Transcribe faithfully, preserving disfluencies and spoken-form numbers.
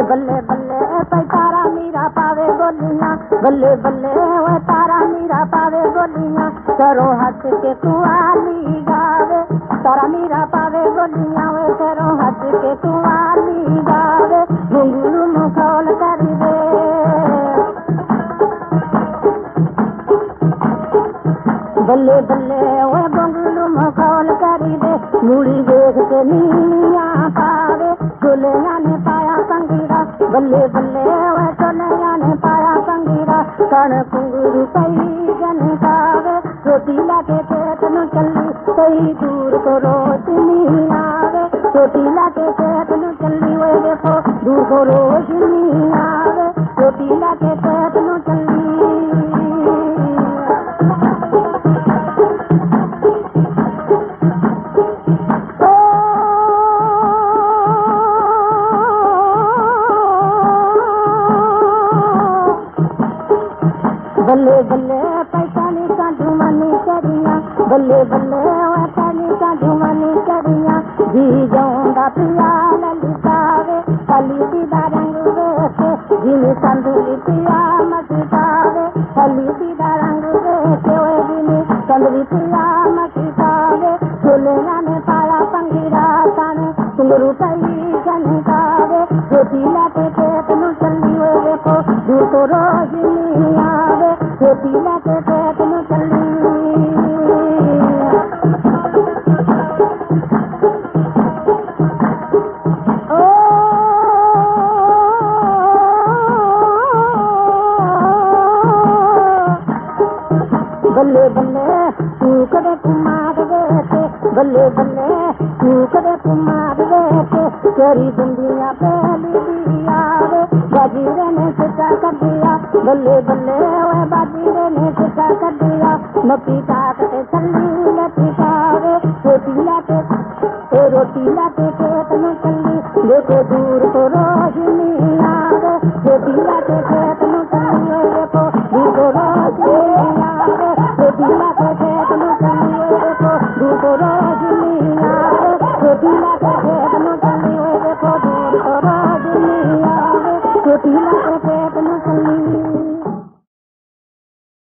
बल्ले बल्ले पे तारा मीरा पावे बोलियां, बल्ले बल्ले वो तारा मीरा पावे बोलियां, करो हंस के कुआली गावे, तारा मीरा पावे बोलियां, वे करो हंस के कुआली गावे, घुंघरू मुखौल कर दे। बल्ले बल्ले वो घुंघरू मुखौल कर दे, मुड़ी देख के नीलिया पावे, चोलिया ने पाया संगीरा, बल्ले बल्ले वो चोलिया ने पाया संगीरा, कण घुंघरू कई जन गावे, रोटी लाके खेत न चली, कई दूर को रोशनी आवे, रोटी लाके खेत न चली, वे देखो दूर को रोशनी आवे, रोटी लाके खेत न चली। बल्ले बल्ले पैसानी का झुमानी करिया, बल्ले बल्ले पैसानी का झुमानी करिया, जी जाऊंगा पिया ललितावे, कली सीधा रंग वेखे, जिन संदूरी पिया मटिकावे, कली सीधा रंग वेखे, वे जिन संदूरी पिया मटिकावे, झोलिया ने पाया पंगीरा ताने, सुंदरू कई जनकावे, रोटी लाके खेत न चली, वे देखो दूर को रोशनी आवे, रोटी लाके खेत न चली। ओ बल्ले बल्ले तू कदे कुमार वेखे, बल्ले बल्ले तू कदे कुमार वेखे, तेरी दुनिया पहली दी आवे, बाजीरे ने सिक्का कर दिया, बल्ले बल्ले वे बाजीरे ने सिक्का कर दिया, मक्की काटते चली लटकावे, रोटी लाके ए रोटी लाके खेत न चली, देखो दूर को रोशनी आवे, रोटी लाके खेत न चली, देखो दूर को रोशनी आवे, रोटी लाके